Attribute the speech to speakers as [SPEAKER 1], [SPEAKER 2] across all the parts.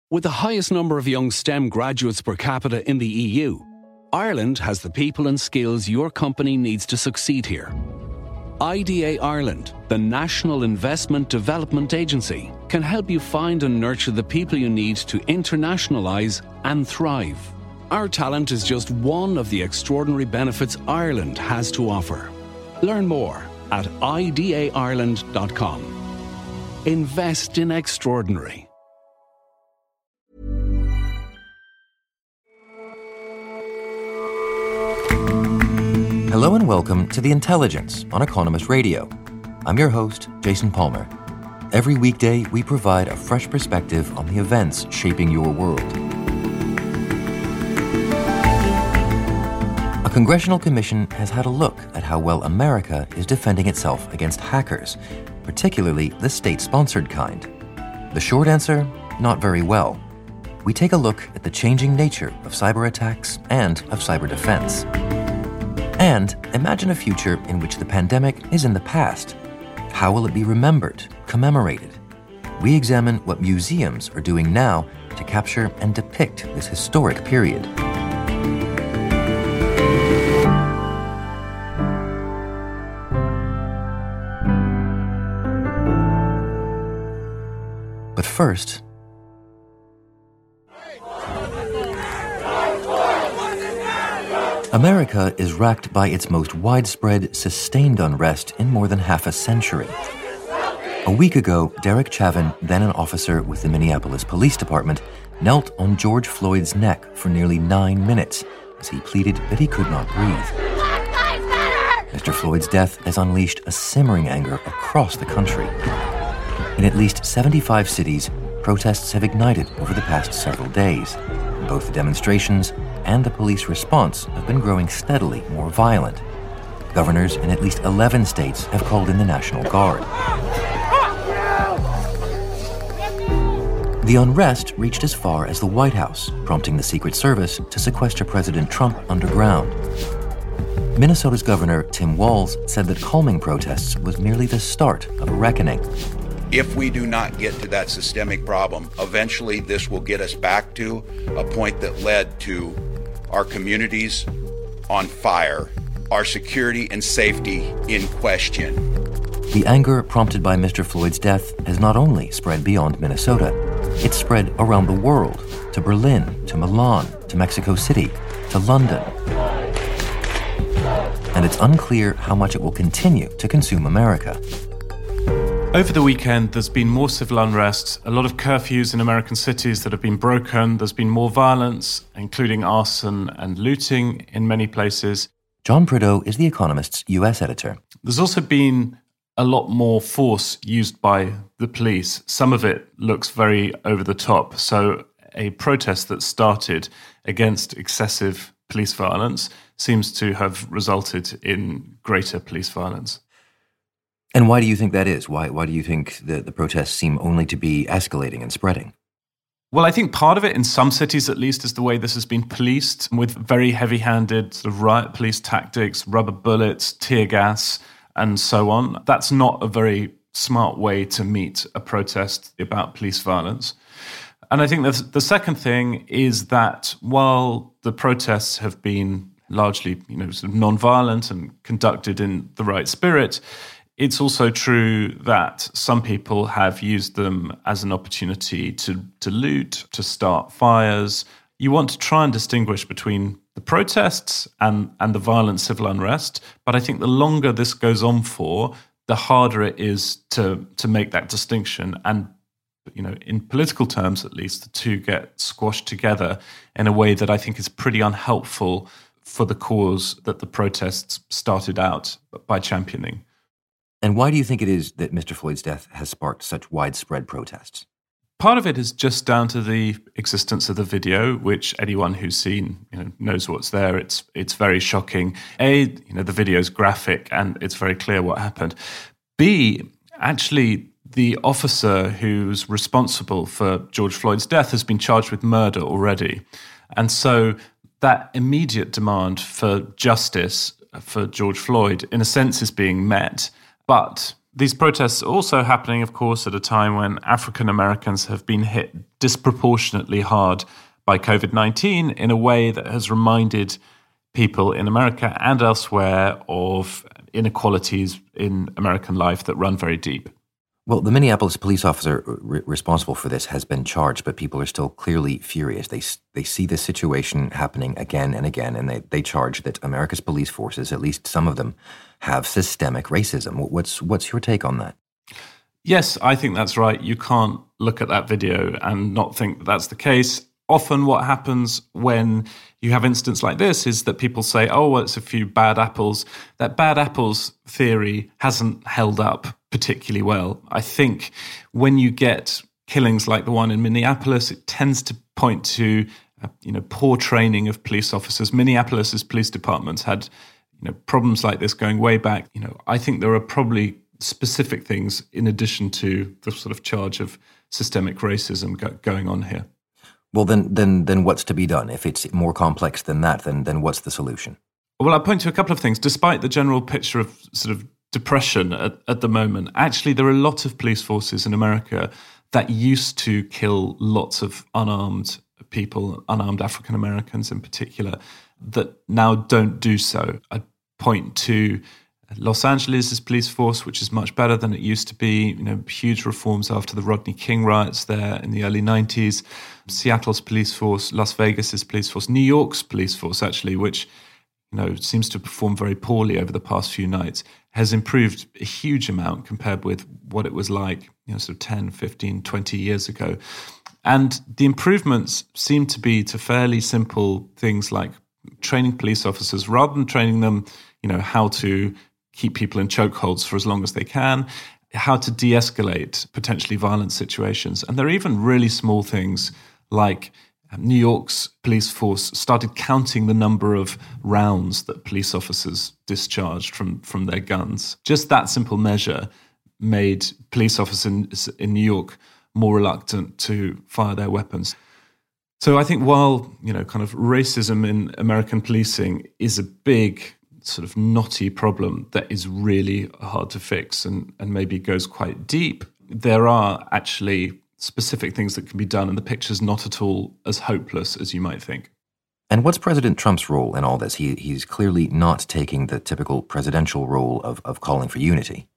[SPEAKER 1] With the highest number of young STEM graduates per capita in the EU, Ireland has the people and skills your company needs to succeed here. IDA Ireland, the National Investment Development Agency, can help you find and nurture the people you need to internationalise and thrive. Our talent is just one of the extraordinary benefits Ireland has to offer. Learn more at idaireland.com. Invest in extraordinary.
[SPEAKER 2] Hello and welcome to The Intelligence on Economist Radio. I'm your host, Jason Palmer. Every weekday, we provide a fresh perspective on the events shaping your world. A congressional commission has had a look at how well America is defending itself against hackers, particularly the state-sponsored kind. The short answer, not very well. We take a look at the changing nature of cyber attacks and of cyber defense. And imagine a future in which the pandemic is in the past. How will it be remembered, commemorated? We examine what museums are doing now to capture and depict this historic period. But first, America is racked by its most widespread, sustained unrest in more than half a century. A week ago, Derek Chauvin, then an officer with the Minneapolis Police Department, knelt on George Floyd's neck for nearly 9 minutes as he pleaded that he could not breathe. Mr. Floyd's death has unleashed a simmering anger across the country. In at least 75 cities, protests have ignited over the past several days. Both the demonstrations and the police response have been growing steadily more violent. Governors in at least 11 states have called in the National Guard. The unrest reached as far as the White House, prompting the Secret Service to sequester President Trump underground. Minnesota's Governor Tim Walz said that calming protests was merely the start of a reckoning.
[SPEAKER 3] If we do not get to that systemic problem, eventually this will get us back to a point that led to our communities on fire, our security and safety in question.
[SPEAKER 2] The anger prompted by Mr. Floyd's death has not only spread beyond Minnesota, it's spread around the world, to Berlin, to Milan, to Mexico City, to London. And it's unclear how much it will continue to consume America.
[SPEAKER 4] Over the weekend, there's been more civil unrest, a lot of curfews in American cities that have been broken. There's been more violence, including arson and looting in many places.
[SPEAKER 2] John Prideaux is The Economist's US editor.
[SPEAKER 4] There's also been a lot more force used by the police. Some of it looks very over the top. So a protest that started against excessive police violence seems to have resulted in greater police violence.
[SPEAKER 2] And why do you think that is? Why do you think the protests seem only to be escalating and spreading?
[SPEAKER 4] Well, I think part of it, in some cities at least, is the way this has been policed, with very heavy-handed sort of riot police tactics, rubber bullets, tear gas, and so on. That's not a very smart way to meet a protest about police violence. And I think the second thing is that while the protests have been largely, sort of non-violent and conducted in the right spirit, it's also true that some people have used them as an opportunity to loot, to start fires. You want to try and distinguish between the protests and the violent civil unrest, but I think the longer this goes on for, the harder it is to make that distinction. And, in political terms at least, the two get squashed together in a way that I think is pretty unhelpful for the cause that the protests started out by championing.
[SPEAKER 2] And why do you think it is that Mr. Floyd's death has sparked such widespread protests?
[SPEAKER 4] Part of it is just down to the existence of the video, which anyone who's seen knows what's there. It's very shocking. A, the video is graphic and it's very clear what happened. B, actually, the officer who's responsible for George Floyd's death has been charged with murder already. And so that immediate demand for justice for George Floyd, in a sense, is being met. But These protests are also happening, of course, at a time when African Americans have been hit disproportionately hard by COVID-19 in a way that has reminded people in America and elsewhere of inequalities in American life that run very deep.
[SPEAKER 2] Well, the Minneapolis police officer responsible for this has been charged, but people are still clearly furious. They see this situation happening again and again, and they charge that America's police forces, at least some of them, have systemic racism. What's your take on that?
[SPEAKER 4] Yes, I think that's right. You can't look at that video and not think that that's the case. Often what happens when you have incidents like this is that people say, oh, well, it's a few bad apples. That bad apples theory hasn't held up particularly well. I think when you get killings like the one in Minneapolis, it tends to point to poor training of police officers. Minneapolis's police departments had problems like this going way back. I think there are probably specific things in addition to the sort of charge of systemic racism going on here.
[SPEAKER 2] Well, then what's to be done? If it's more complex than that, then what's the solution?
[SPEAKER 4] Well, I'll point to a couple of things. Despite the general picture of sort of depression at the moment, actually there are a lot of police forces in America that used to kill lots of unarmed people, unarmed African Americans in particular, that now don't do so. I'd point to Los Angeles' police force, which is much better than it used to be. Huge reforms after the Rodney King riots there in the early 90s. Seattle's police force, Las Vegas' police force, New York's police force, actually, which seems to perform very poorly over the past few nights, has improved a huge amount compared with what it was like, sort of 10, 15, 20 years ago. And the improvements seem to be to fairly simple things like training police officers, rather than training them, how to keep people in chokeholds for as long as they can, how to de-escalate potentially violent situations. And there are even really small things like New York's police force started counting the number of rounds that police officers discharged from their guns. Just that simple measure made police officers in New York more reluctant to fire their weapons. So I think while, kind of racism in American policing is a big sort of knotty problem that is really hard to fix and maybe goes quite deep, there are actually specific things that can be done, and the picture's not at all as hopeless as you might think.
[SPEAKER 2] And what's President Trump's role in all this? He's clearly not taking the typical presidential role of calling for unity.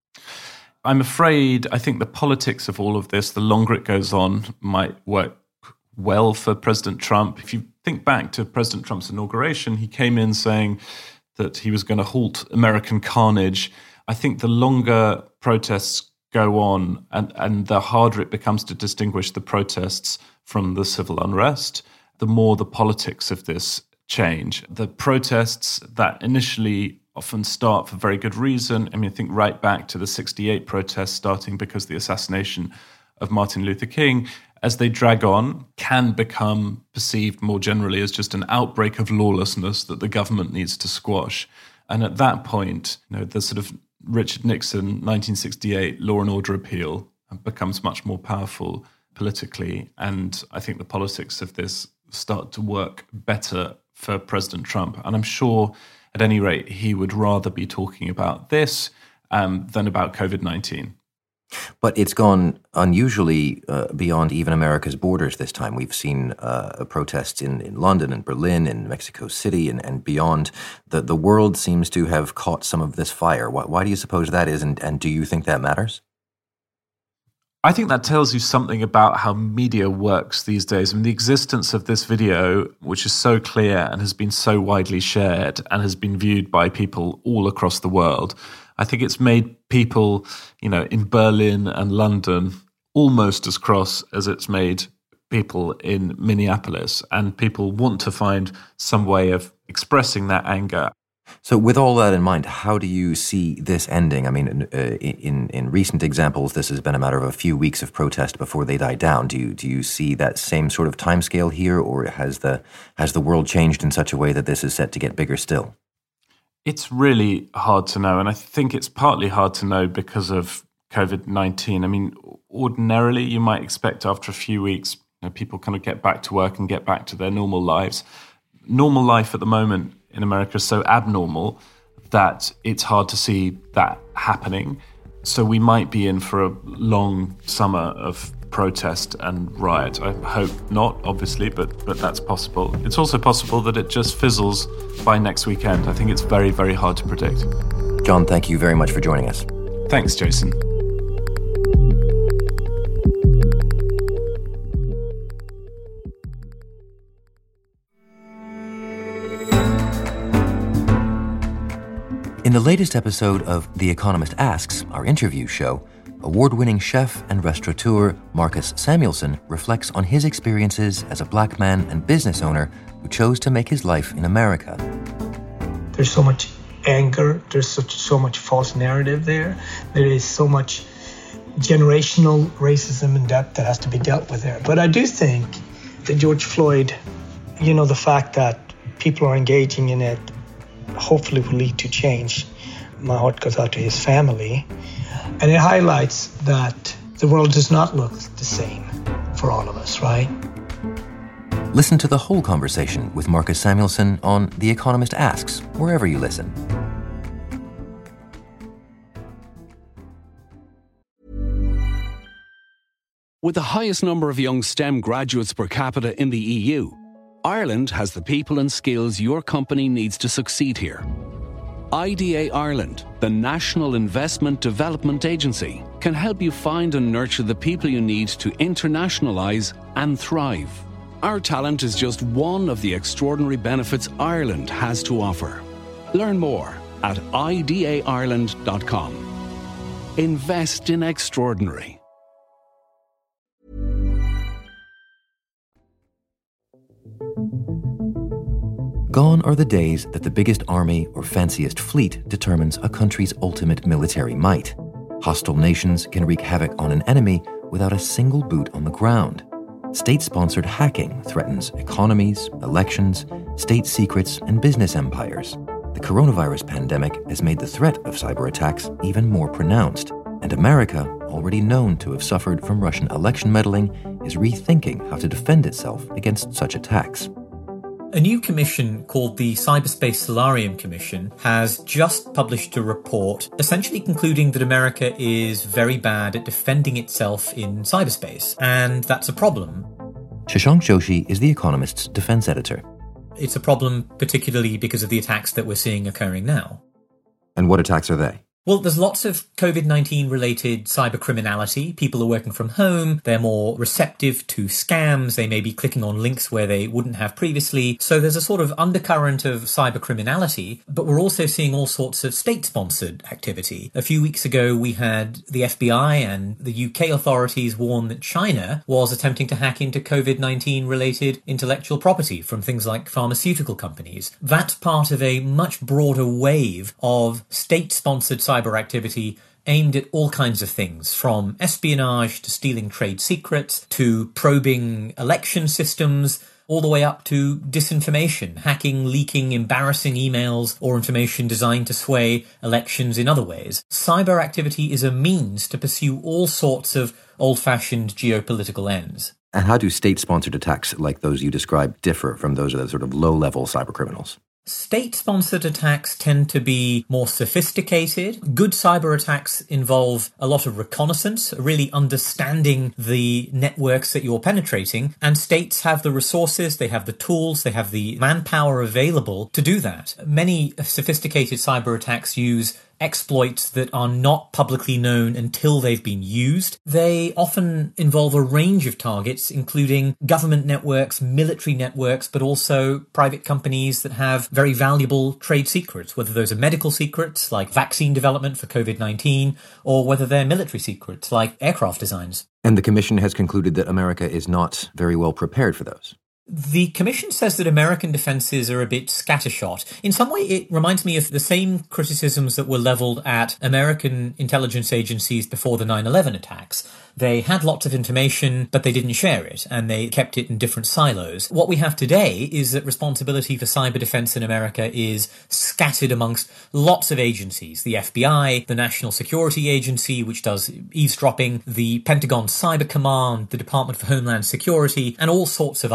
[SPEAKER 4] I'm afraid I think the politics of all of this, the longer it goes on, might work well for President Trump. If you think back to President Trump's inauguration, he came in saying that he was going to halt American carnage. I think the longer protests go on and the harder it becomes to distinguish the protests from the civil unrest, the more the politics of this change. The protests that initially often start for very good reason. Think right back to the 68 protests starting because of the assassination of Martin Luther King. As they drag on, can become perceived more generally as just an outbreak of lawlessness that the government needs to squash. And at that point, the sort of Richard Nixon 1968 law and order appeal becomes much more powerful politically. And I think the politics of this start to work better for President Trump. And I'm sure, at any rate, he would rather be talking about this than about COVID-19.
[SPEAKER 2] But it's gone unusually beyond even America's borders this time. We've seen protests in London and Berlin and Mexico City and beyond. The world seems to have caught some of this fire. Why do you suppose that is, and do you think that matters?
[SPEAKER 4] I think that tells you something about how media works these days. The existence of this video, which is so clear and has been so widely shared and has been viewed by people all across the world, I think it's made people, in Berlin and London almost as cross as it's made people in Minneapolis. And people want to find some way of expressing that anger.
[SPEAKER 2] So with all that in mind, how do you see this ending? In recent examples, this has been a matter of a few weeks of protest before they die down. Do you see that same sort of timescale here, or has the world changed in such a way that this is set to get bigger still?
[SPEAKER 4] It's really hard to know, and I think it's partly hard to know because of COVID-19. Ordinarily, you might expect after a few weeks, people kind of get back to work and get back to their normal lives. Normal life at the moment in America is so abnormal that it's hard to see that happening. So we might be in for a long summer of protest and riot. I hope not, obviously, but that's possible. It's also possible that it just fizzles by next weekend. I think it's very, very hard to predict.
[SPEAKER 2] John, thank you very much for joining us.
[SPEAKER 4] Thanks, Jason.
[SPEAKER 2] In the latest episode of The Economist Asks, our interview show, award-winning chef and restaurateur Marcus Samuelsson reflects on his experiences as a black man and business owner who chose to make his life in America.
[SPEAKER 5] There's so much anger, there's so much false narrative there. There is so much generational racism and debt that has to be dealt with there. But I do think that George Floyd, the fact that people are engaging in it, hopefully will lead to change. My heart goes out to his family. And it highlights that the world does not look the same for all of us, right?
[SPEAKER 2] Listen to the whole conversation with Marcus Samuelsson on The Economist Asks, wherever you listen.
[SPEAKER 1] With the highest number of young STEM graduates per capita in the EU, Ireland has the people and skills your company needs to succeed here. IDA Ireland, the National Investment Development Agency, can help you find and nurture the people you need to internationalise and thrive. Our talent is just one of the extraordinary benefits Ireland has to offer. Learn more at idaireland.com. Invest in extraordinary.
[SPEAKER 2] Gone are the days that the biggest army or fanciest fleet determines a country's ultimate military might. Hostile nations can wreak havoc on an enemy without a single boot on the ground. State-sponsored hacking threatens economies, elections, state secrets, and business empires. The coronavirus pandemic has made the threat of cyber attacks even more pronounced, and America, already known to have suffered from Russian election meddling, is rethinking how to defend itself against such attacks.
[SPEAKER 6] A new commission called the Cyberspace Solarium Commission has just published a report essentially concluding that America is very bad at defending itself in cyberspace, and that's a problem.
[SPEAKER 2] Shashank Joshi is The Economist's defense editor.
[SPEAKER 6] It's a problem particularly because of the attacks that we're seeing occurring now.
[SPEAKER 2] And what attacks are they?
[SPEAKER 6] Well, there's lots of COVID-19 related cybercriminality. People are working from home. They're more receptive to scams. They may be clicking on links where they wouldn't have previously. So there's a sort of undercurrent of cybercriminality, but we're also seeing all sorts of state-sponsored activity. A few weeks ago, we had the FBI and the UK authorities warn that China was attempting to hack into COVID-19 related intellectual property from things like pharmaceutical companies. That's part of a much broader wave of state-sponsored cyber activity aimed at all kinds of things, from espionage to stealing trade secrets to probing election systems, all the way up to disinformation, hacking, leaking embarrassing emails or information designed to sway elections in other ways. Cyber activity is a means to pursue all sorts of old-fashioned geopolitical ends.
[SPEAKER 2] And how do state-sponsored attacks like those you described differ from those of the sort of low-level cybercriminals?
[SPEAKER 6] State-sponsored attacks tend to be more sophisticated. Good cyber attacks involve a lot of reconnaissance, really understanding the networks that you're penetrating, and states have the resources, they have the tools, they have the manpower available to do that. Many sophisticated cyber attacks use exploits that are not publicly known until they've been used. They often involve a range of targets, including government networks, military networks, but also private companies that have very valuable trade secrets, whether those are medical secrets like vaccine development for COVID-19, or whether they're military secrets like aircraft designs.
[SPEAKER 2] And the Commission has concluded that America is not very well prepared for those.
[SPEAKER 6] The Commission says that American defences are a bit scattershot. In some way, it reminds me of the same criticisms that were levelled at American intelligence agencies before the 9/11 attacks. They had lots of information, but they didn't share it, and they kept it in different silos. What we have today is that responsibility for cyber defense in America is scattered amongst lots of agencies. The FBI, the National Security Agency, which does eavesdropping, the Pentagon Cyber Command, the Department for Homeland Security, and all sorts of others.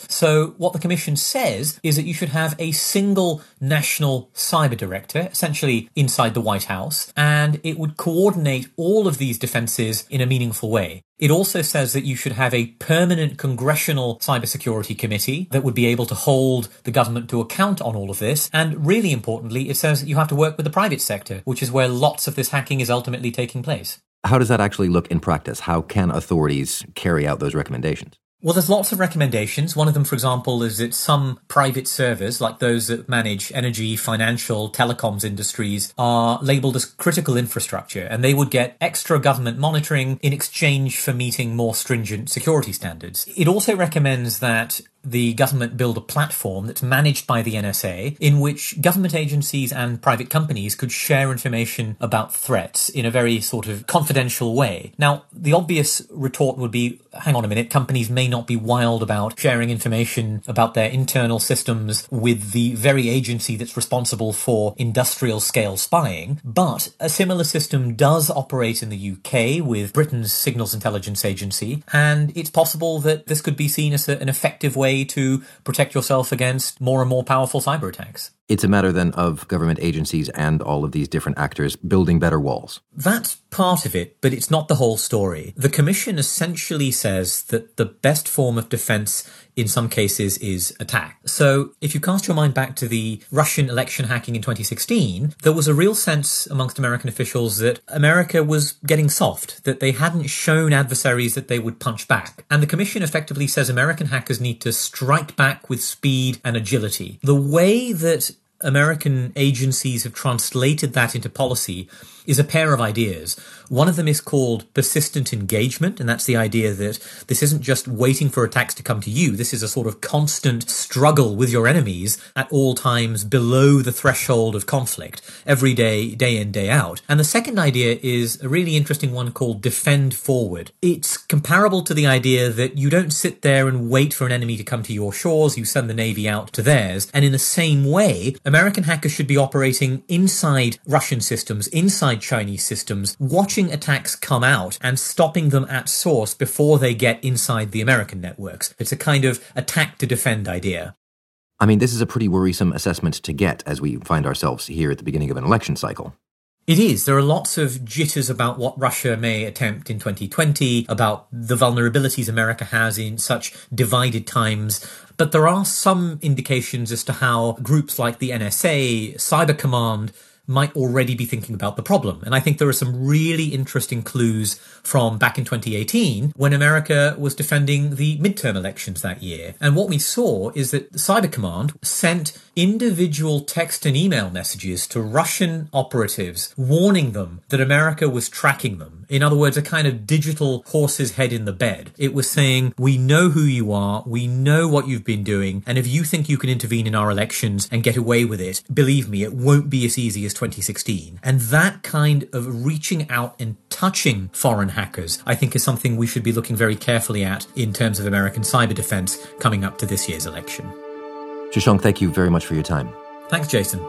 [SPEAKER 6] So what the Commission says is that you should have a single national cyber director, essentially inside the White House, and it would coordinate all of these defenses in a meaningful way. It also says that you should have a permanent congressional cybersecurity committee that would be able to hold the government to account on all of this. And really importantly, it says that you have to work with the private sector, which is where lots of this hacking is ultimately taking place.
[SPEAKER 2] How does that actually look in practice? How can authorities carry out those recommendations?
[SPEAKER 6] Well, there's lots of recommendations. One of them, for example, is that some private servers, like those that manage energy, financial, telecoms industries, are labelled as critical infrastructure, and they would get extra government monitoring in exchange for meeting more stringent security standards. It also recommends that the government build a platform that's managed by the NSA in which government agencies and private companies could share information about threats in a very sort of confidential way. Now, the obvious retort would be, hang on a minute, companies may not be wild about sharing information about their internal systems with the very agency that's responsible for industrial scale spying, but a similar system does operate in the UK with Britain's Signals Intelligence Agency, and it's possible that this could be seen as an effective way to protect yourself against more and more powerful cyber attacks.
[SPEAKER 2] It's a matter then of government agencies and all of these different actors building better walls.
[SPEAKER 6] That's part of it, but it's not the whole story. The Commission essentially says that the best form of defense in some cases is attack. So if you cast your mind back to the Russian election hacking in 2016, there was a real sense amongst American officials that America was getting soft, that they hadn't shown adversaries that they would punch back. And the Commission effectively says American hackers need to strike back with speed and agility. The way that American agencies have translated that into policy is a pair of ideas. One of them is called persistent engagement, and that's the idea that this isn't just waiting for attacks to come to you. This is a sort of constant struggle with your enemies at all times below the threshold of conflict, every day, day in, day out. And the second idea is a really interesting one called defend forward. It's comparable to the idea that you don't sit there and wait for an enemy to come to your shores, you send the Navy out to theirs. And in the same way, American hackers should be operating inside Russian systems, inside Chinese systems, watching attacks come out and stopping them at source before they get inside the American networks. It's a kind of attack to defend idea.
[SPEAKER 2] I mean, this is a pretty worrisome assessment to get as we find ourselves here at the beginning of an election cycle.
[SPEAKER 6] It is. There are lots of jitters about what Russia may attempt in 2020, about the vulnerabilities America has in such divided times. But there are some indications as to how groups like the NSA, Cyber Command, might already be thinking about the problem. And I think there are some really interesting clues from back in 2018 when America was defending the midterm elections that year. And what we saw is that the Cyber Command sent individual text and email messages to Russian operatives warning them that America was tracking them. In other words, a kind of digital horse's head in the bed. It was saying, we know who you are, we know what you've been doing, and if you think you can intervene in our elections and get away with it, believe me, it won't be as easy as 2016. And that kind of reaching out and touching foreign hackers, I think, is something we should be looking very carefully at in terms of American cyber defense coming up to this year's election.
[SPEAKER 2] Shashank, thank you very much for your time.
[SPEAKER 6] Thanks, Jason.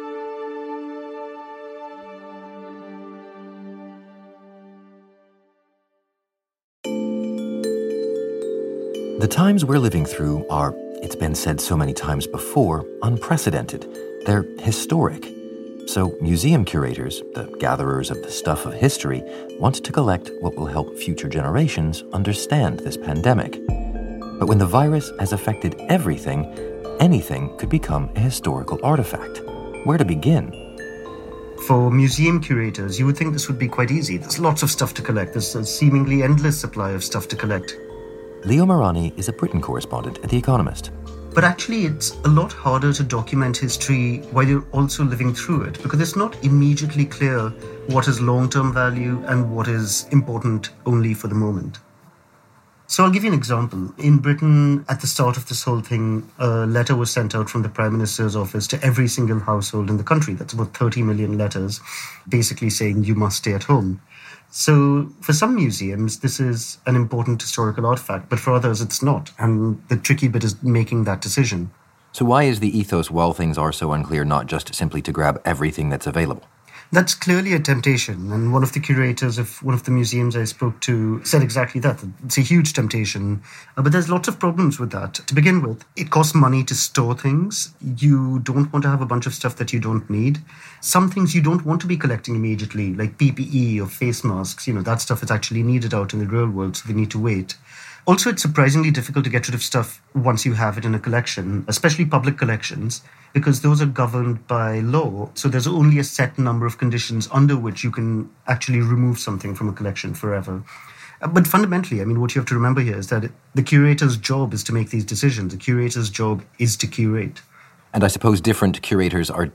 [SPEAKER 2] The times we're living through are, it's been said so many times before, unprecedented. They're historic. So museum curators, the gatherers of the stuff of history, want to collect what will help future generations understand this pandemic. But when the virus has affected everything, anything could become a historical artifact. Where to begin?
[SPEAKER 7] For museum curators, you would think this would be quite easy. There's lots of stuff to collect. There's a seemingly endless supply of stuff to collect.
[SPEAKER 2] Leo Marani is a Britain correspondent at The Economist.
[SPEAKER 7] But actually, it's a lot harder to document history while you're also living through it, because it's not immediately clear what is long-term value and what is important only for the moment. So I'll give you an example. In Britain, at the start of this whole thing, a letter was sent out from the Prime Minister's office to every single household in the country. That's about 30 million letters, basically saying you must stay at home. So for some museums, this is an important historical artifact, but for others, it's not. And the tricky bit is making that decision.
[SPEAKER 2] So why is the ethos, while things are so unclear, not just simply to grab everything that's available?
[SPEAKER 7] That's clearly a temptation. And one of the curators of one of the museums I spoke to said exactly that. It's a huge temptation. But there's lots of problems with that. To begin with, it costs money to store things. You don't want to have a bunch of stuff that you don't need. Some things you don't want to be collecting immediately, like PPE or face masks. That stuff is actually needed out in the real world, so they need to wait. Also, it's surprisingly difficult to get rid of stuff once you have it in a collection, especially public collections, because those are governed by law. So there's only a set number of conditions under which you can actually remove something from a collection forever. But fundamentally, what you have to remember here is that the curator's job is to make these decisions. The curator's job is to curate.
[SPEAKER 2] And I suppose different curators are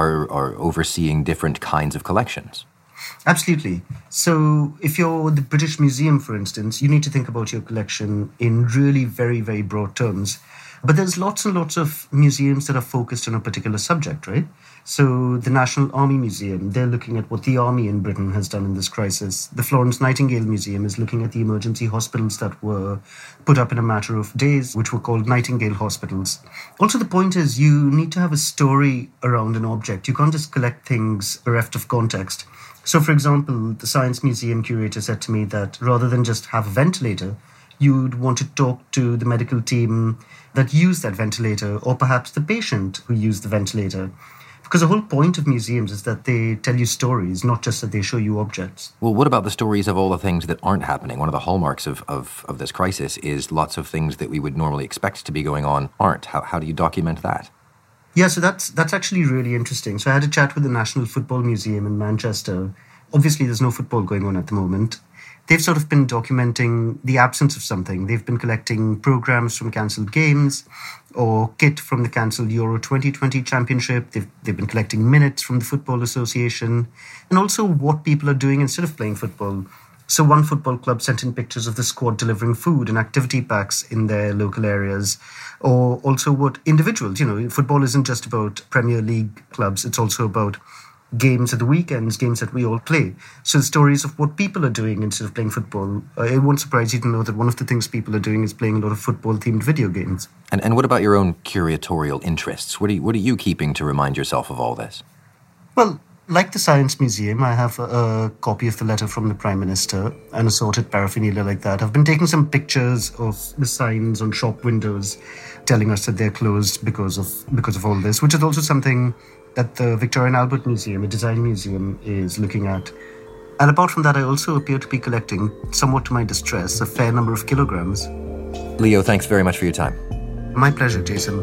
[SPEAKER 2] overseeing different kinds of collections.
[SPEAKER 7] Absolutely. So if you're the British Museum, for instance, you need to think about your collection in really very, very broad terms. But there's lots and lots of museums that are focused on a particular subject, right? So the National Army Museum, they're looking at what the army in Britain has done in this crisis. The Florence Nightingale Museum is looking at the emergency hospitals that were put up in a matter of days, which were called Nightingale hospitals. Also, the point is you need to have a story around an object. You can't just collect things bereft of context. So, for example, the Science Museum curator said to me that rather than just have a ventilator, you'd want to talk to the medical team that used that ventilator, or perhaps the patient who used the ventilator. Because the whole point of museums is that they tell you stories, not just that they show you objects.
[SPEAKER 2] Well, what about the stories of all the things that aren't happening? One of the hallmarks of this crisis is lots of things that we would normally expect to be going on aren't. How do you document that?
[SPEAKER 7] Yeah, so that's actually really interesting. So I had a chat with the National Football Museum in Manchester. Obviously, there's no football going on at the moment. They've sort of been documenting the absence of something. They've been collecting programs from cancelled games or kit from the cancelled Euro 2020 Championship. They've been collecting minutes from the Football Association and also what people are doing instead of playing football. So one football club sent in pictures of the squad delivering food and activity packs in their local areas, or also what individuals, football isn't just about Premier League clubs, it's also about games at the weekends, games that we all play. So the stories of what people are doing instead of playing football. It won't surprise you to know that one of the things people are doing is playing a lot of football-themed video games.
[SPEAKER 2] And what about your own curatorial interests? What are you keeping to remind yourself of all this?
[SPEAKER 7] Well, like the Science Museum, I have a copy of the letter from the Prime Minister and assorted paraphernalia like that. I've been taking some pictures of the signs on shop windows telling us that they're closed because of all this, which is also something that the Victoria and Albert Museum, a design museum, is looking at. And apart from that, I also appear to be collecting, somewhat to my distress, a fair number of kilograms.
[SPEAKER 2] Leo, thanks very much for your time.
[SPEAKER 7] My pleasure, Jason.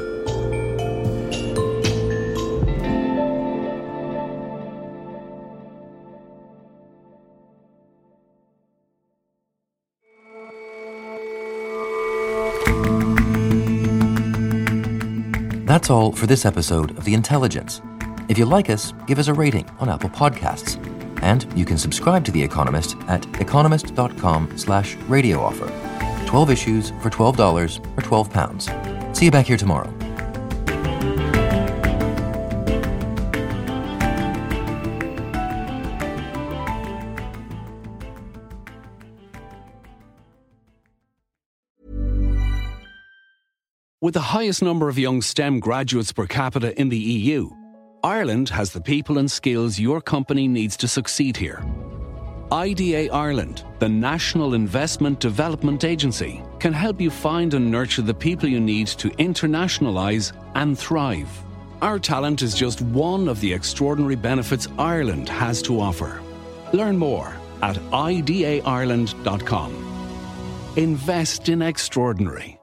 [SPEAKER 2] That's all for this episode of The Intelligence. If you like us, give us a rating on Apple Podcasts. And you can subscribe to The Economist at economist.com/radio offer. 12 issues for $12 or £12. See you back here tomorrow.
[SPEAKER 1] With the highest number of young STEM graduates per capita in the EU, Ireland has the people and skills your company needs to succeed here. IDA Ireland, the National Investment Development Agency, can help you find and nurture the people you need to internationalise and thrive. Our talent is just one of the extraordinary benefits Ireland has to offer. Learn more at idaireland.com. Invest in extraordinary.